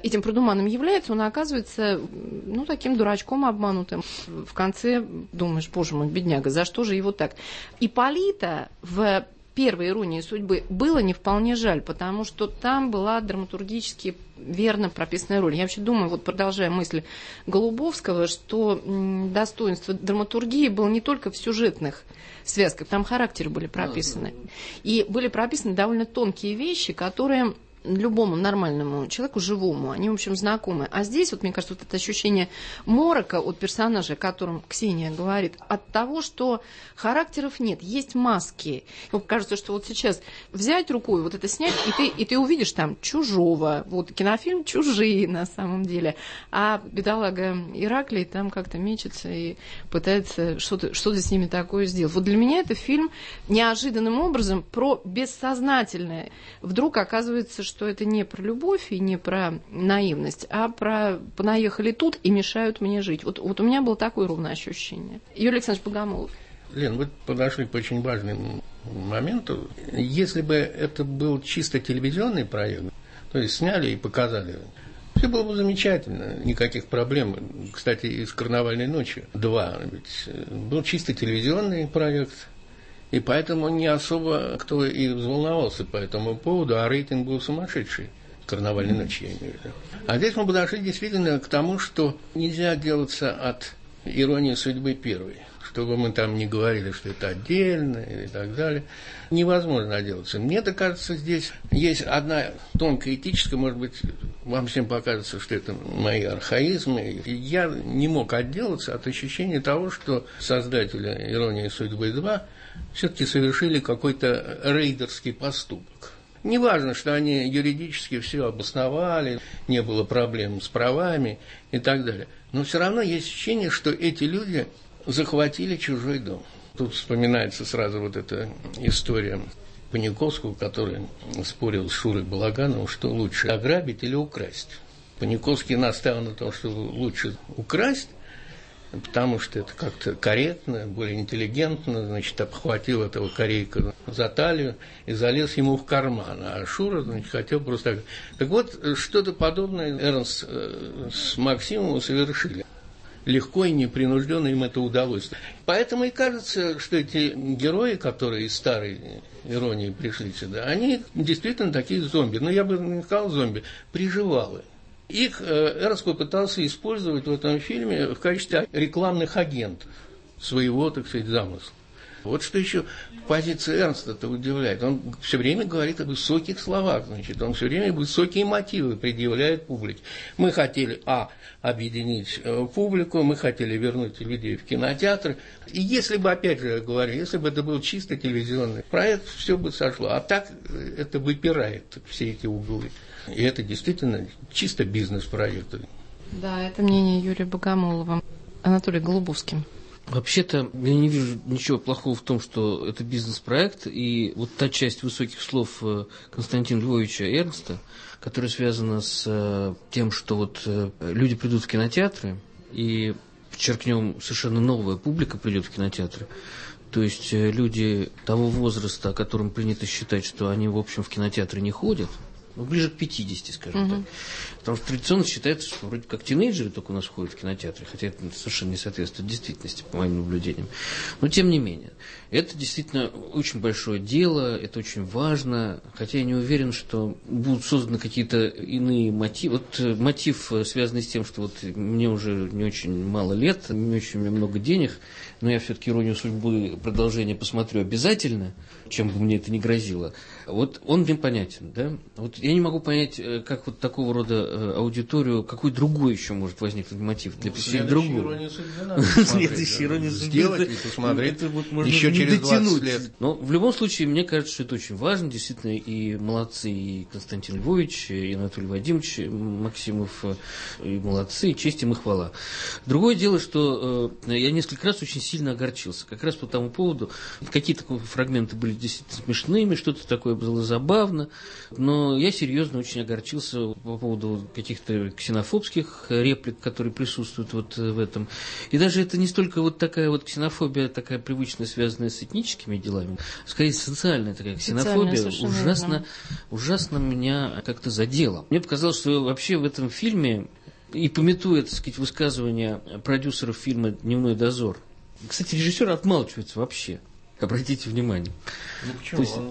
этим продуманом является, он оказывается, ну, таким дурачком обманутым. В конце думаешь, боже мой, бедняга, за что же его так? Ипполита в первой «Иронии судьбы» было не вполне жаль, потому что там была драматургически верно прописанная роль. Я вообще думаю, вот продолжая мысль Голубовского, что м, достоинство драматургии было не только в сюжетных связках, там характеры были прописаны. И были прописаны довольно тонкие вещи, которые любому нормальному человеку, живому, они, в общем, знакомы. А здесь, вот, мне кажется, вот это ощущение морока от персонажа, о котором Ксения говорит, от того, что характеров нет, есть маски. Вот кажется, что вот сейчас взять рукой, вот это снять, и ты, и ты увидишь там чужого. Вот кинофильм «Чужие» на самом деле. А бедолага Ираклий там как-то мечется и пытается что-то, что-то с ними такое сделать. Вот для меня это фильм неожиданным образом про бессознательное. Вдруг оказывается, что это не про любовь и не про наивность, а про понаехали тут и мешают мне жить. Вот, вот у меня было такое ровное ощущение. Юрий Александрович Богомолов. Лен, вы подошли к очень важному моменту. Если бы это был чисто телевизионный проект, то есть сняли и показали, все было бы замечательно, никаких проблем. Кстати, из «Карнавальной ночи» два, ведь был чисто телевизионный проект. И поэтому не особо кто и взволновался по этому поводу, а рейтинг был сумасшедший. «Карнавальной ночи», я имею в виду. А здесь мы подошли действительно к тому, что нельзя отделаться от «Иронии судьбы» первой. Чтобы мы там не говорили, что это отдельно и так далее. Невозможно отделаться. Мне-то кажется, здесь есть одна тонкая этическая, может быть, вам всем покажется, что это мои архаизмы. И я не мог отделаться от ощущения того, что создатели «Иронии судьбы два» все-таки совершили какой-то рейдерский поступок. Неважно, что они юридически все обосновали, не было проблем с правами и так далее. Но все равно есть ощущение, что эти люди захватили чужой дом. Тут вспоминается сразу вот эта история Паниковского, который спорил с Шурой Балагановым, что лучше ограбить или украсть. Паниковский настаивал на том, что лучше украсть, потому что это как-то корректно, более интеллигентно, значит, обхватил этого корейка за талию и залез ему в карман, а Шура, значит, хотел просто так. Так вот, что-то подобное Эрнст с Максимовым совершили. Легко и непринужденно им это удалось. Поэтому и кажется, что эти герои, которые из старой «Иронии» пришли сюда, они действительно такие зомби. Но я бы не сказал зомби, приживалы. Их Эрнст попытался использовать в этом фильме в качестве рекламных агентов своего, так сказать, замысла. Вот что еще позиция Эрнста-то удивляет. Он все время говорит о высоких словах, значит, он все время высокие мотивы предъявляет публике. Мы хотели, а, объединить публику, мы хотели вернуть людей в кинотеатры. И если бы, опять же, я говорю, если бы это был чисто телевизионный проект, все бы сошло. А так это выпирает все эти углы. И это действительно чисто бизнес-проект. Да, это мнение Юрия Богомолова. Анатолий Голубовский. Вообще-то я не вижу ничего плохого в том, что это бизнес-проект, и вот та часть высоких слов Константина Львовича Эрнста, которая связана с тем, что вот люди придут в кинотеатры, и, подчеркнем, совершенно новая публика придет в кинотеатры, то есть люди того возраста, о котором принято считать, что они, в общем, в кинотеатры не ходят, ну, ближе к пятидесяти, скажем угу. так. Потому что традиционно считается, что вроде как тинейджеры только у нас ходят в кинотеатры, хотя это совершенно не соответствует действительности, по моим наблюдениям. Но тем не менее, это действительно очень большое дело, это очень важно, хотя я не уверен, что будут созданы какие-то иные мотивы. Вот мотив, связанный с тем, что вот мне уже не очень мало лет, не очень у меня много денег, но я все-таки «Иронию судьбы» продолжение посмотрю обязательно, чем бы мне это ни грозило. Вот он мне понятен, да? Вот я не могу понять, как вот такого рода аудиторию, какой другой еще может возникнуть мотив для посещения другого. Следующий «Иронию судьбы» сделать и посмотреть еще через двадцать лет. Но в любом случае, мне кажется, что это очень важно, действительно, и молодцы и Константин Львович, и Анатолий Вадимович Максимов, и молодцы, и честь им и хвала. Другое дело, что э, я несколько раз очень сильно огорчился, как раз по тому поводу, какие-то фрагменты были действительно смешными, что-то такое было забавно, но я я серьезно очень огорчился по поводу каких-то ксенофобских реплик, которые присутствуют вот в этом. И даже это не столько вот такая вот ксенофобия, такая привычная, связанная с этническими делами, скорее социальная такая ксенофобия, ужасно, ужасно меня как-то задела. Мне показалось, что вообще в этом фильме, и памятуя, так сказать, высказывания продюсеров фильма «Дневной дозор», кстати, режиссер отмалчивается вообще. Обратите внимание. Ну почему? Есть...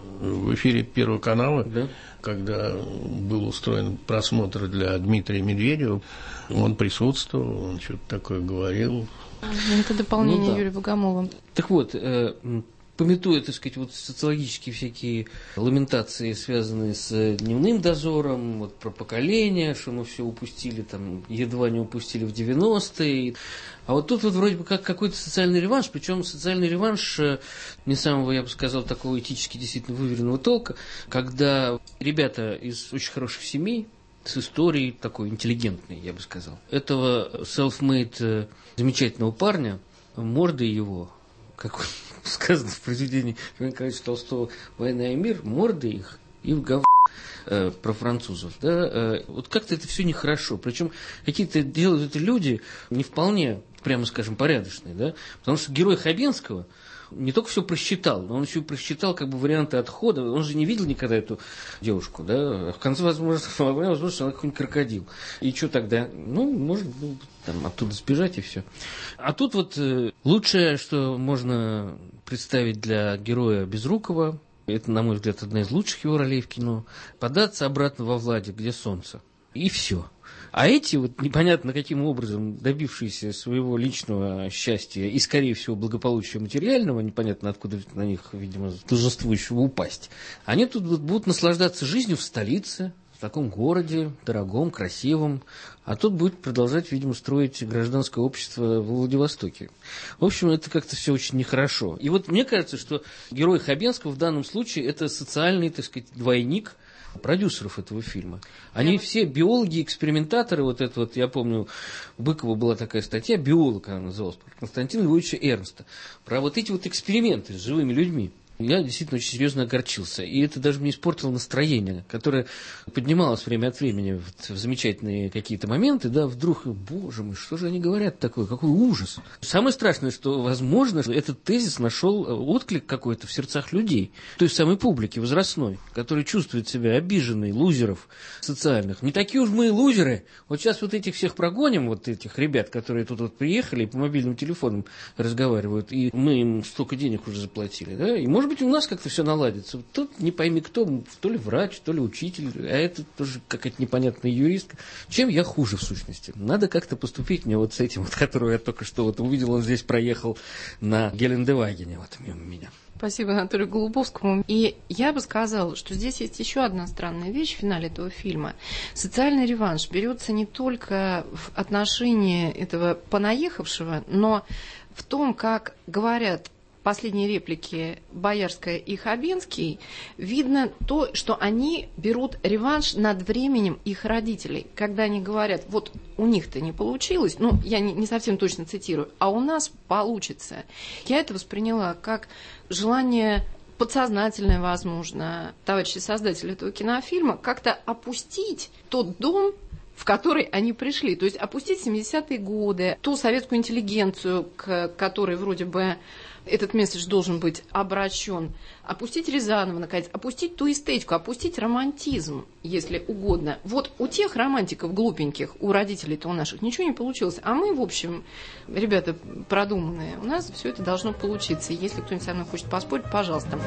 В эфире Первого канала, да? Когда был устроен просмотр для Дмитрия Медведева, он присутствовал, он что-то такое говорил. Это дополнение ну, да. Юрия Богомолова. Так вот, э, памятуя, так сказать, вот социологические всякие ламентации, связанные с дневным дозором, вот про поколение, что мы все упустили, там, едва не упустили в девяностые. А вот тут вот вроде бы как какой-то социальный реванш, причем социальный реванш не самого, я бы сказал, такого этически действительно выверенного толка, когда ребята из очень хороших семей, с историей такой интеллигентной, я бы сказал, этого self-made замечательного парня, морды его, как сказано в произведении Ивана Николаевича Толстого «Война и мир», морды их и в говно. Про французов, да, вот как-то это все нехорошо, причем какие-то делают это люди не вполне, прямо скажем, порядочные, да, потому что герой Хабенского не только все просчитал, но он еще и просчитал как бы варианты отхода, он же не видел никогда эту девушку, да, в конце, возможно, возможно, что она какой-нибудь крокодил, и что тогда, ну, может, ну, там, оттуда сбежать и все. А тут вот э, лучшее, что можно представить для героя Безрукова, это, на мой взгляд, одна из лучших его ролей в кино. Податься обратно во Владе, где солнце. И все. А эти, вот непонятно каким образом добившиеся своего личного счастья и, скорее всего, благополучия материального, непонятно откуда на них, видимо, торжествующего упасть, они тут вот будут наслаждаться жизнью в столице, в таком городе, дорогом, красивом, а тут будет продолжать, видимо, строить гражданское общество в Владивостоке. В общем, это как-то все очень нехорошо. И вот мне кажется, что герой Хабенского в данном случае это социальный, так сказать, двойник продюсеров этого фильма. Они я все биологи, экспериментаторы, вот это вот, я помню, у Быкова была такая статья, биолог она называлась, Константина Львовича Эрнста, про вот эти вот эксперименты с живыми людьми. Я действительно очень серьезно огорчился. И это даже мне испортило настроение, которое поднималось время от времени в замечательные какие-то моменты. Да, вдруг, боже мой, что же они говорят такое? Какой ужас. Самое страшное, что, возможно, этот тезис нашел отклик какой-то в сердцах людей. Той самой публики возрастной, которая чувствует себя обиженной, лузеров социальных. Не такие уж мы и лузеры. Вот сейчас вот этих всех прогоним, вот этих ребят, которые тут вот приехали и по мобильным телефонам разговаривают, и мы им столько денег уже заплатили, да, и может быть, у нас как-то все наладится. Тут не пойми кто, то ли врач, то ли учитель, а это тоже какая-то непонятная юристка. Чем я хуже, в сущности? Надо как-то поступить мне вот с этим, вот, которого я только что вот увидел, он здесь проехал на Гелендевагене, вот мимо меня. Спасибо Анатолию Голубовскому. И я бы сказала, что здесь есть еще одна странная вещь в финале этого фильма. Социальный реванш берется не только в отношении этого понаехавшего, но в том, как говорят последние реплики Боярская и Хабенский, видно то, что они берут реванш над временем их родителей. Когда они говорят, вот у них-то не получилось, ну, я не, не совсем точно цитирую, а у нас получится. Я это восприняла как желание подсознательное, возможно, товарищи создатели этого кинофильма, как-то опустить тот дом, в который они пришли. То есть опустить семидесятые годы, ту советскую интеллигенцию, к которой вроде бы этот месседж должен быть обращен, опустить Рязанова, наконец, опустить ту эстетику, опустить романтизм, если угодно. Вот у тех романтиков глупеньких, у родителей-то у наших ничего не получилось, а мы, в общем, ребята продуманные, у нас все это должно получиться. Если кто-нибудь со мной хочет поспорить, пожалуйста.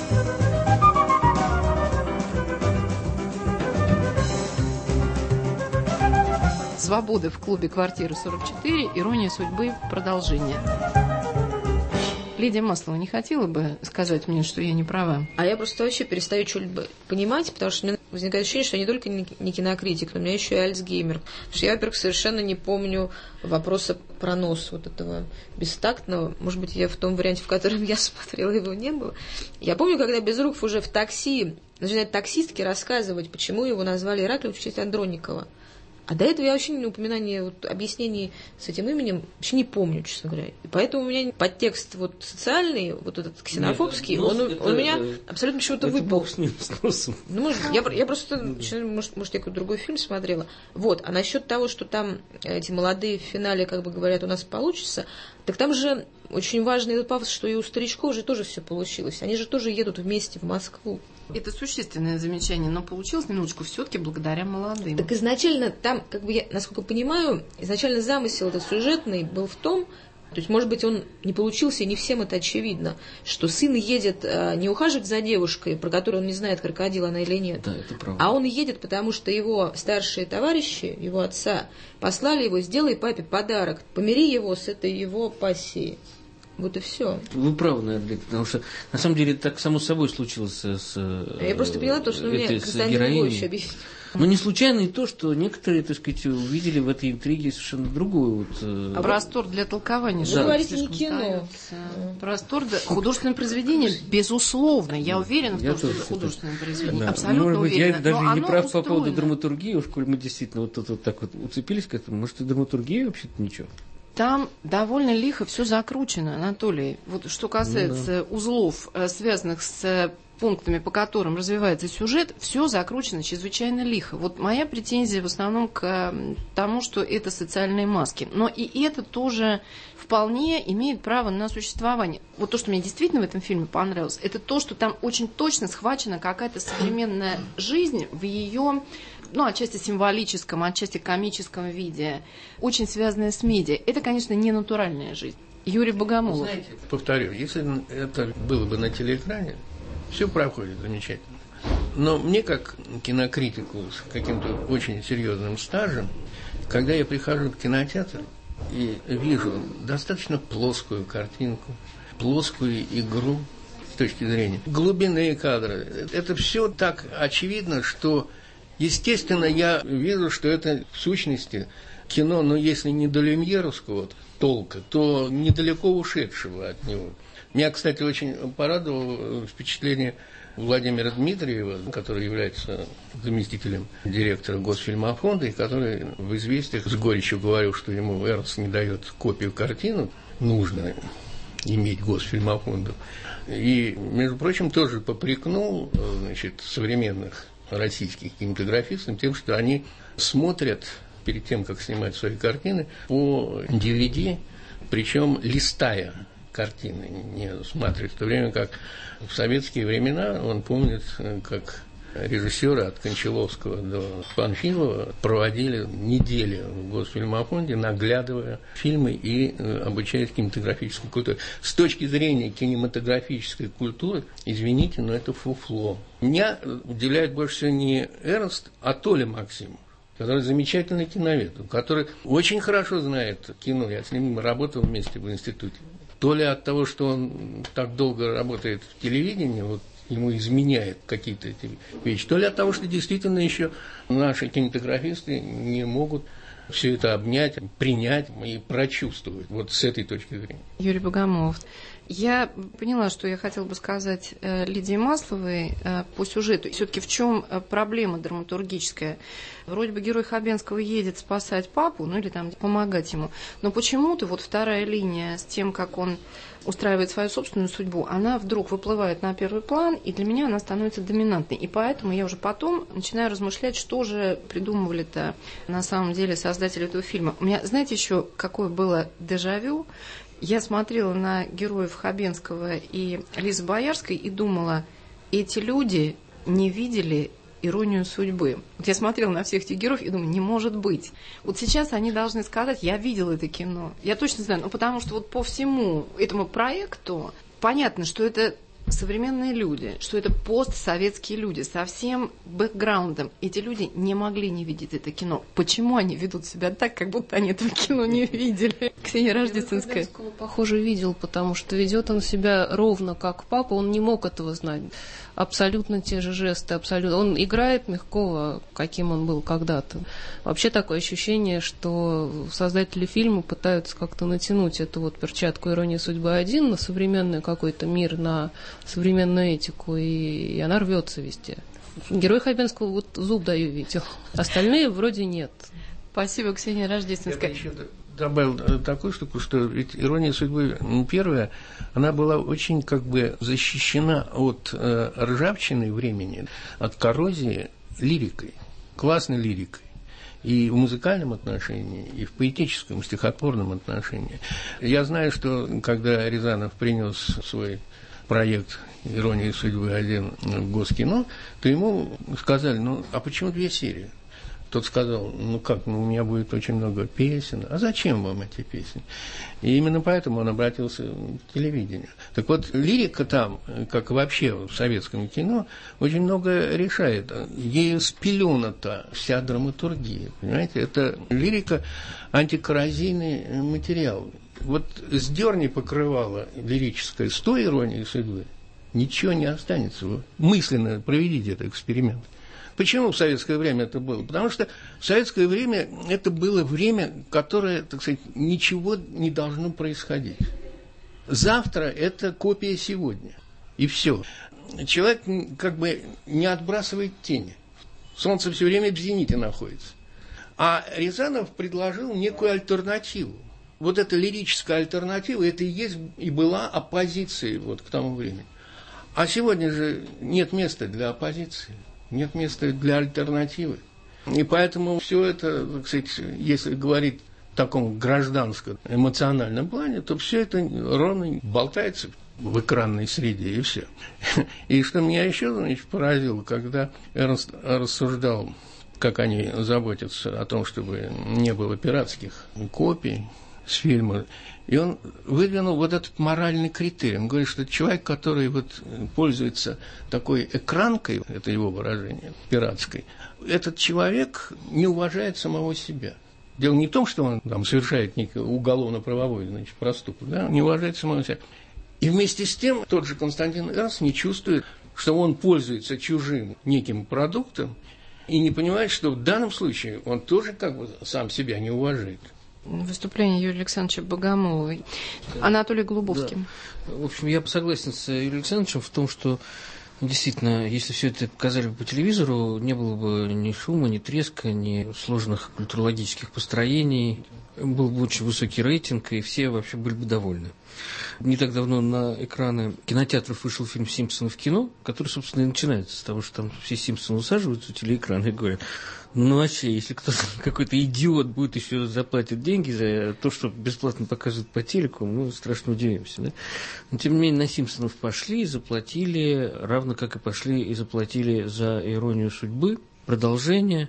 «Свобода» в клубе «Квартира сорок четыре», «Ирония судьбы», продолжение. Лидия Маслова не хотела бы сказать мне, что я не права? А я просто вообще перестаю что-либо понимать, потому что у меня возникает ощущение, что я не только не кинокритик, но у меня еще и альцгеймер. Потому что я, во-первых, совершенно не помню вопроса про нос вот этого бестактного. Может быть, я в том варианте, в котором я смотрела, его не было. Я помню, когда Безруков уже в такси начинает таксистке рассказывать, почему его назвали Ираклием в честь Андроникова. А до этого я вообще упоминания, вот, объяснений с этим именем вообще не помню, честно говоря. И поэтому у меня подтекст вот социальный, вот этот ксенофобский, Нет, он, это, он у меня это, абсолютно почему-то выпал. Бог с ним, с носом. Ну, может, я, я просто, может, может, я какой-то другой фильм смотрела. Вот, а насчет того, что там эти молодые в финале, как бы говорят, у нас получится, так там же очень важный этот пафос, что и у старичков же тоже все получилось. Они же тоже едут вместе в Москву. Это существенное замечание, но получилось немножечко все-таки благодаря молодым. Так изначально там, как бы я, насколько понимаю, изначально замысел этот сюжетный был в том, то есть, может быть, он не получился, и не всем это очевидно, что сын едет а, не ухаживать за девушкой, про которую он не знает, крокодил она или нет, да, это правда. А он едет, потому что его старшие товарищи, его отца, послали его: сделай папе подарок, помири его с этой его пассией. Вот и все. Вы правы, наверное, потому что на самом деле так само собой случилось с Я просто поняла то, что мне Константин Львович объяснил. Но не случайно и то, что некоторые, так сказать, увидели в этой интриге совершенно другую. Вот, а простор для толкования. Вы говорите, не кино. Простор для художественное произведение, безусловно. Я уверена в том, что это художественное произведение. Да. Абсолютно Может быть, уверена. я даже но не прав устроено. По поводу драматургии, уж коль мы действительно вот, вот, вот так вот уцепились к этому. Может, и драматургия вообще-то ничего? Там довольно лихо все закручено, Анатолий. Вот что касается ну, да. узлов, связанных с пунктами, по которым развивается сюжет, все закручено чрезвычайно лихо. Вот моя претензия в основном к тому, что это социальные маски. Но и это тоже вполне имеет право на существование. Вот то, что мне действительно в этом фильме понравилось, это то, что там очень точно схвачена какая-то современная жизнь в ее... ну, отчасти символическом, отчасти комическом виде, очень связанная с медиа. Это, конечно, не натуральная жизнь. Юрий Богомолов. Знаете, повторю, если это было бы на телеэкране, все проходит замечательно. Но мне, как кинокритику с каким-то очень серьезным стажем, когда я прихожу в кинотеатр и вижу достаточно плоскую картинку, плоскую игру с точки зрения глубины кадра, это все так очевидно, что естественно, я вижу, что это в сущности кино, но если не до люмьеровского толка, то недалеко ушедшего от него. Меня, кстати, очень порадовало впечатление Владимира Дмитриева, который является заместителем директора Госфильмофонда, и который в «Известиях» с горечью говорил, что ему Эрнст не дает копию картины, нужно иметь Госфильмофонду. И, между прочим, тоже попрекнул, значит, современных российских кинематографистов тем, что они смотрят перед тем, как снимать свои картины, по ди ви ди, причем листая картины, не смотрят. В то время как в советские времена, он помнит, как режиссеры от Кончаловского до Панфилова проводили недели в Госфильмофонде, наглядывая фильмы и обучаясь кинематографической культуре. С точки зрения кинематографической культуры, извините, но это фуфло. Меня удивляет больше всего не Эрнст, а Толя Максимов, который замечательный киновед, который очень хорошо знает кино. Я с ним работал вместе в институте. То ли от того, что он так долго работает в телевидении, вот ему изменяет какие-то эти вещи, то ли от того, что действительно еще наши кинематографисты не могут все это обнять, принять и прочувствовать вот с этой точки зрения. Юрий Богомолов. Я поняла, что я хотела бы сказать э, Лидии Масловой э, по сюжету. Все-таки в чем э, проблема драматургическая? Вроде бы герой Хабенского едет спасать папу, ну или там помогать ему, но почему-то вот вторая линия с тем, как он устраивает свою собственную судьбу, она вдруг выплывает на первый план, и для меня она становится доминантной. И поэтому я уже потом начинаю размышлять, что же придумывали-то на самом деле создатели этого фильма. У меня, знаете, еще какое было дежавю? Я смотрела на героев Хабенского и Лизы Боярской и думала, эти люди не видели иронию судьбы. Вот я смотрела на всех этих героев и думаю, не может быть. Вот сейчас они должны сказать, я видела это кино. Я точно знаю, ну потому что вот по всему этому проекту понятно, что это современные люди, что это постсоветские люди со всем бэкграундом. Эти люди не могли не видеть это кино. Почему они ведут себя так, как будто они этого кино не видели? Ксения Рождественская. Похоже, видел, потому что ведет он себя ровно как папа, он не мог этого знать. Абсолютно те же жесты, абсолютно. Он играет Мягкова, каким он был когда-то. Вообще такое ощущение, что создатели фильма пытаются как-то натянуть эту вот перчатку «Ирония судьбы один» на современный какой-то мир, на современную этику, и, и она рвется везде. Герой Хабенского вот зуб даю видел, остальные вроде нет. Спасибо, Ксения Рождественская. Я еще добавил такую штуку, что ведь «Ирония судьбы» первая, она была очень как бы защищена от э, ржавчины времени, от коррозии лирикой, классной лирикой. И в музыкальном отношении, и в поэтическом, стихотворном отношении. Я знаю, что когда Рязанов принес свой проект «Ирония судьбы один» в Госкино, то ему сказали, ну, а почему две серии? Тот сказал, ну как, ну, у меня будет очень много песен. А зачем вам эти песни? И именно поэтому он обратился к телевидению. Так вот, лирика там, как вообще в советском кино, очень много решает. Ею спелената вся драматургия. Понимаете, это лирика антикоррозийный материал. Вот сдерни покрывало лирическое с той иронией судьбы, ничего не останется. Вы мысленно проведите этот эксперимент. Почему в советское время это было? Потому что в советское время это было время, которое, так сказать, ничего не должно происходить. Завтра это копия сегодня. И все. Человек как бы не отбрасывает тени. Солнце все время в зените находится. А Рязанов предложил некую альтернативу. Вот эта лирическая альтернатива, это и есть и была оппозицией вот к тому времени. А сегодня же нет места для оппозиции. Нет места для альтернативы. И поэтому все это, так сказать, если говорить в таком гражданском, эмоциональном плане, то все это ровно болтается в экранной среде, и все. И что меня еще, значит, поразило, когда Эрнст рассуждал, как они заботятся о том, чтобы не было пиратских копий с фильма, и он выдвинул вот этот моральный критерий. Он говорит, что человек, который вот пользуется такой экранкой, это его выражение, пиратской, этот человек не уважает самого себя. Дело не в том, что он там совершает некий уголовно-правовой, значит, проступок, да, он не уважает самого себя. И вместе с тем тот же Константин Эрнст не чувствует, что он пользуется чужим неким продуктом и не понимает, что в данном случае он тоже как бы сам себя не уважает. Выступление Юрия Александровича Богомоловой. Да. Анатолий Голубовский. Да. В общем, я согласен с Юрием Александровичем в том, что действительно, если все это показали бы по телевизору, не было бы ни шума, ни треска, ни сложных культурологических построений. Был бы очень высокий рейтинг, и все вообще были бы довольны. Не так давно на экраны кинотеатров вышел фильм «Симпсоны в кино», который, собственно, и начинается с того, что там все Симпсоны усаживаются у телеэкрана и говорят, ну вообще, если кто-то, какой-то идиот будет еще заплатить деньги за то, что бесплатно показывают по телеку, мы страшно удивимся. Да? Но, тем не менее, на «Симпсонов» пошли и заплатили, равно как и пошли и заплатили за «Иронию судьбы», продолжение.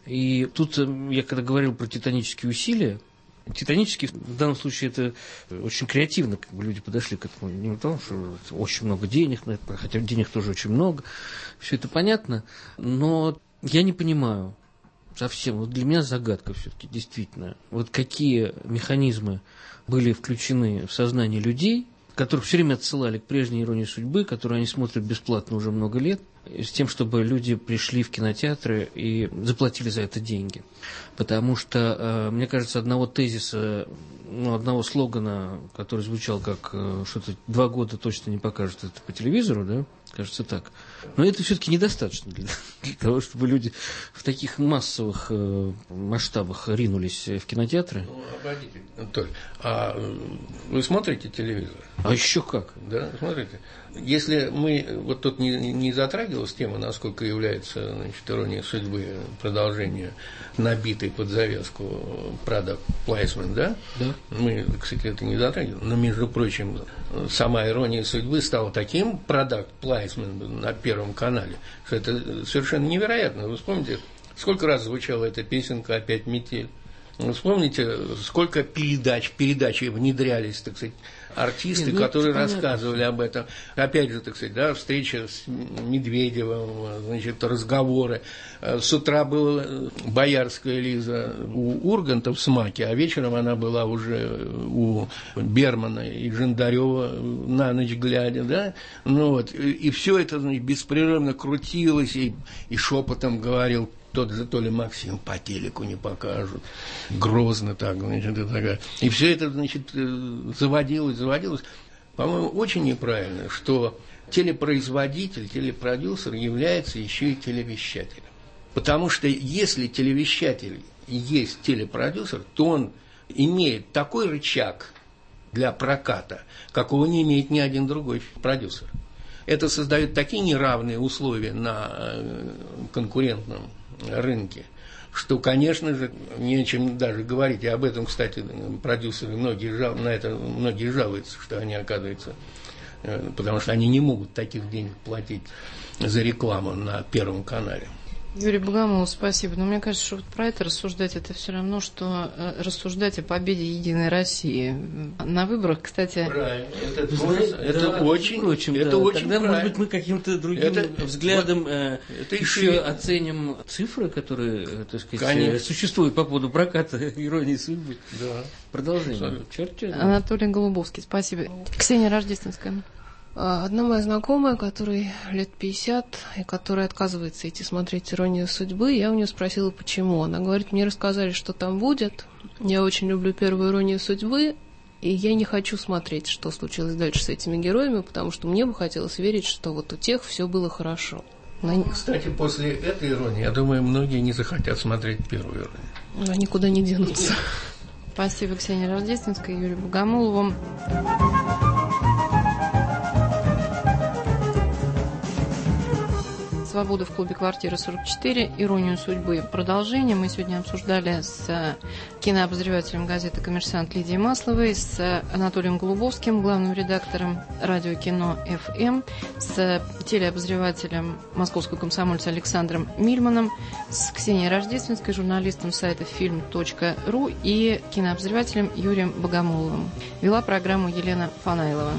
И тут я когда говорил про титанические усилия, титанически, в данном случае, это очень креативно, как бы люди подошли к этому. Не потому, что очень много денег на это, хотя денег тоже очень много, все это понятно, но я не понимаю совсем, вот для меня загадка все-таки, действительно, вот какие механизмы были включены в сознание людей, которых все время отсылали к прежней «Иронии судьбы», которую они смотрят бесплатно уже много лет, с тем, чтобы люди пришли в кинотеатры и заплатили за это деньги. Потому что, мне кажется, одного тезиса, ну, одного слогана, который звучал как что-то два года точно не покажут это по телевизору, да, кажется так. Но это все-таки недостаточно для, для того, чтобы люди в таких массовых э, масштабах ринулись в кинотеатры. Ну, обойдите, Толь, а вы смотрите телевизор? А еще как? Да, смотрите. Если мы, вот тут не, не затрагивалась тема, насколько является, значит, «Ирония судьбы» продолжение набитой под завязку product placement, да? Да. Мы, кстати, это не затрагивали. Но, между прочим, сама «Ирония судьбы» стала таким product placement на Первом канале, что это совершенно невероятно. Вы вспомните, сколько раз звучала эта песенка «Опять метель». Вы вспомните, сколько передач, передачи внедрялись, так сказать, артисты, Нет, ну, которые рассказывали об этом. Опять же, так сказать, да, встреча с Медведевым, значит, разговоры. С утра была Боярская Лиза у Урганта в «Смаке», а вечером она была уже у Бермана и Жандарёва на ночь глядя, да. Ну, вот, и, и все это, значит, беспрерывно крутилось, и, и шепотом говорил тот же то ли Максим, по телеку не покажут. Грозно так, значит, и такая. И все это, значит, заводилось, заводилось. По-моему, очень неправильно, что телепроизводитель, телепродюсер является еще и телевещателем. Потому что если телевещатель есть телепродюсер, то он имеет такой рычаг для проката, какого не имеет ни один другой продюсер. Это создает такие неравные условия на конкурентном рынке, что, конечно же, не о чем даже говорить. И об этом, кстати, продюсеры многие жал, на это многие жалуются, что они, оказывается, потому что они не могут таких денег платить за рекламу на Первом канале. Юрий Богомолов, спасибо. Но мне кажется, что вот про это рассуждать, это все равно, что рассуждать о победе Единой России. На выборах, кстати... Правильно. Это, знаете, это да, очень, впрочем, это да. очень Тогда, правильно. может быть, мы каким-то другим это, взглядом вот, э, это еще и... оценим цифры, которые, так сказать, Конечно. существуют по поводу проката «Иронии судьбы». Да. Продолжение. Черт, черт. Анатолий Голубовский, спасибо. Ксения Рождественская. Одна моя знакомая, которой лет пятьдесят, и которая отказывается идти смотреть «Иронию судьбы», я у нее спросила, почему. Она говорит, мне рассказали, что там будет. Я очень люблю первую «Иронию судьбы», и я не хочу смотреть, что случилось дальше с этими героями, потому что мне бы хотелось верить, что вот у тех все было хорошо. Но... Кстати, после этой «Иронии», я думаю, многие не захотят смотреть первую «Иронию». Они никуда не денутся. Спасибо Ксении Рождественской, Юрию Богомолову. «Свобода» в клубе «Квартира сорок четыре», «Иронию судьбы». Продолжение мы сегодня обсуждали с кинообозревателем газеты «Коммерсант» Лидией Масловой, с Анатолием Голубовским, главным редактором радио «Кино эф эм», с телеобозревателем московского комсомольца Александром Мильманом, с Ксенией Рождественской, журналистом сайта фильм точка ру и кинообозревателем Юрием Богомоловым. Вела программу Елена Фанайлова.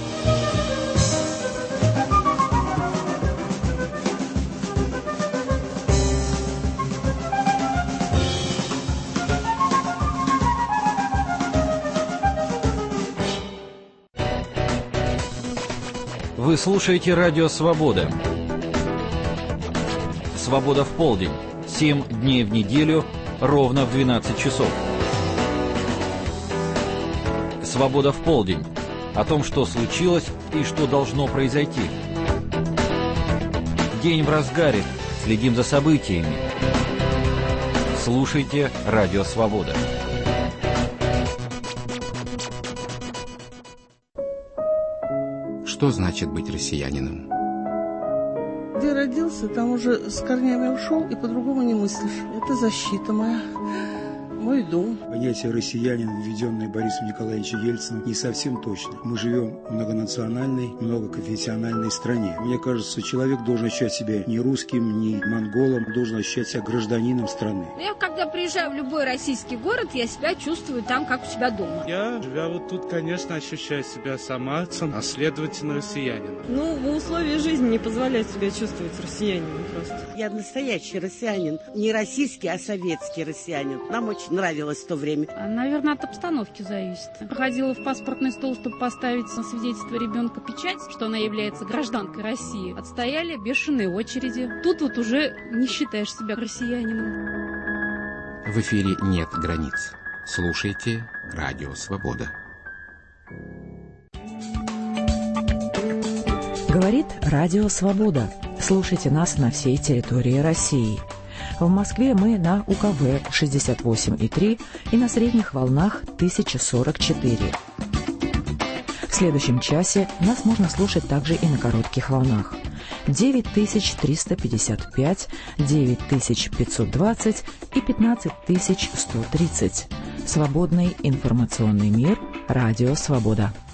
Вы слушаете радио «Свобода». «Свобода в полдень». Семь дней в неделю, ровно в двенадцать часов. «Свобода в полдень». О том, что случилось и что должно произойти. День в разгаре. Следим за событиями. Слушайте радио «Свобода». Что значит быть россиянином? Где родился, там уже с корнями ушел, и по-другому не мыслишь. Это защита моя, мой дом. Понятие «россиянин», введенное Борисом Николаевичем Ельциным, не совсем точно. Мы живем в многонациональной, многоконфессиональной стране. Мне кажется, человек должен ощущать себя не русским, не монголом, должен ощущать себя гражданином страны. Я, когда приезжаю в любой российский город, я себя чувствую там, как у себя дома. Я, живя вот тут, конечно, ощущаю себя самарцем, а следовательно, россиянином. Ну, условия жизни не позволяют себя чувствовать россиянином просто. Я настоящий россиянин. Не российский, а советский россиянин. Нам очень нравилось в то время. Наверное, от обстановки зависит. Проходила в паспортный стол, чтобы поставить на свидетельство ребенка печать, что она является гражданкой России. Отстояли бешеные очереди. Тут вот уже не считаешь себя россиянином. В эфире нет границ. Слушайте радио «Свобода». Говорит радио «Свобода». Слушайте нас на всей территории России. В Москве мы на У Ка Вэ шестьдесят восемь и три и на средних волнах тысяча сорок четыре. В следующем часе нас можно слушать также и на коротких волнах. девять тысяч триста пятьдесят пять, девять тысяч пятьсот двадцать и пятнадцать тысяч сто тридцать. Свободный информационный мир. Радио «Свобода».